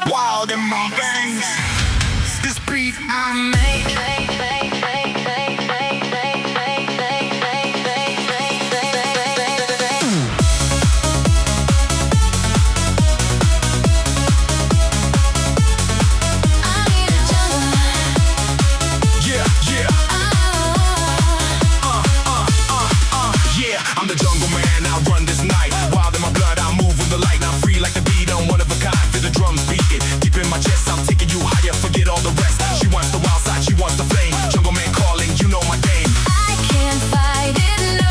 wild in my veins. This beat I make. I'm the jungle man, I run this night. Wild in my blood, I move with the light. I'm free like the beat, I'm one of a kind. Feel the drums beating deep in my chest. I'm taking you higher, forget all the rest. She wants the wild side, she wants the flame. Jungle man calling, you know my name. I can't fight it, no.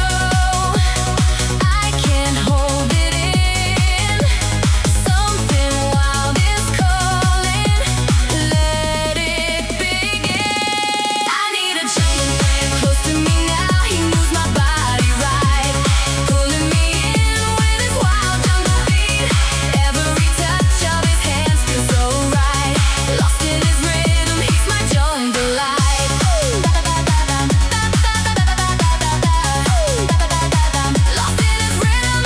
I can't hold it in. Something wild is calling. Let it begin. I need a jungle man close to me now. He moves my body right, pulling me in with his wild jungle beat. Every touch of his hands feels so right. Lost in his rhythm, he's my jungle light. Lost in his rhythm.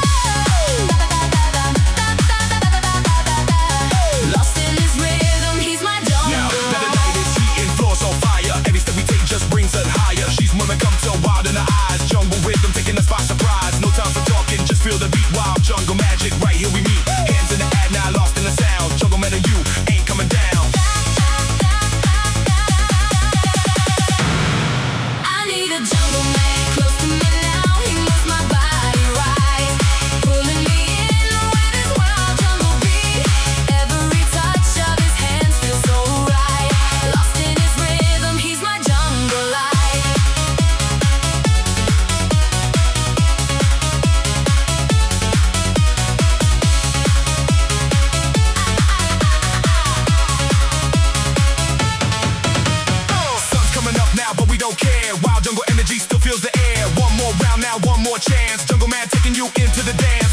Lost in his rhythm, he's my Now jungle that the night is heating, floors on fire. Every step we take just brings us higher. She's woman come so wild in her eyes. Jungle rhythm taking us by surprise. No time for talking, just feel the beat. Wild jungle magic, right here we meet. Hands in the air now, lost in the sound. Jungle man and you ain't coming down. I need a jungle man close to me now. He moves my body right, pulling me in with his wild jungle beat. Every touch of his hands feels so right. Lost in his rhythm, he's my jungle light. Sun's coming up now, but we don't care. Wild jungle energy still fills the air. One more round now, one more chance. Jungle man taking you into the dance.